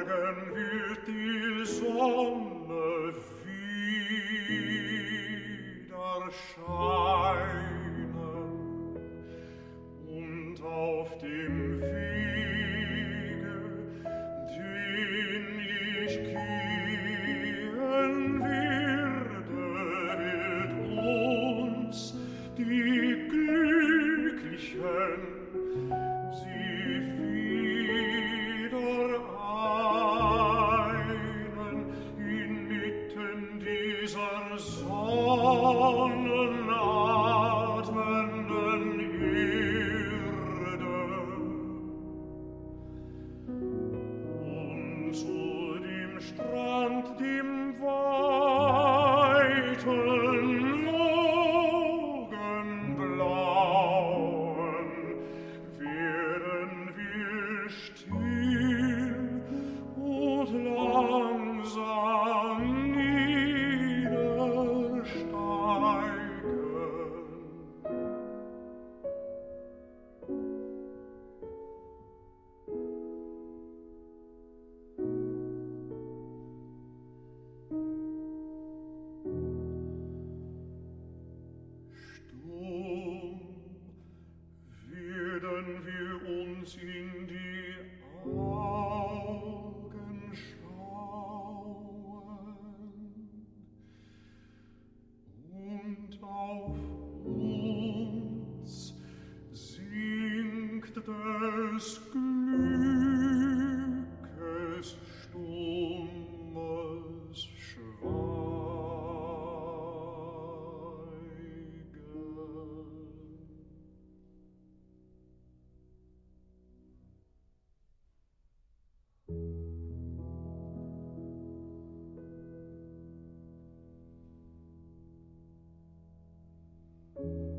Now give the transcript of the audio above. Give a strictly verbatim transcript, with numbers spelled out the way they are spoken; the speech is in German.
wird die Sonne wieder scheinen, und auf dem Wege, den ich gehen werde, wird uns die Glücklichen sie wieder einen inmitten dieser sonnenatmenden Erde. Und zu dem Strand, dem weiten Morgenblauen, werden wir still und langsam niedersteigen. Stumm werden wir uns in die Augen schauen, und auf uns sinkt des Glückes stummes Schweigen.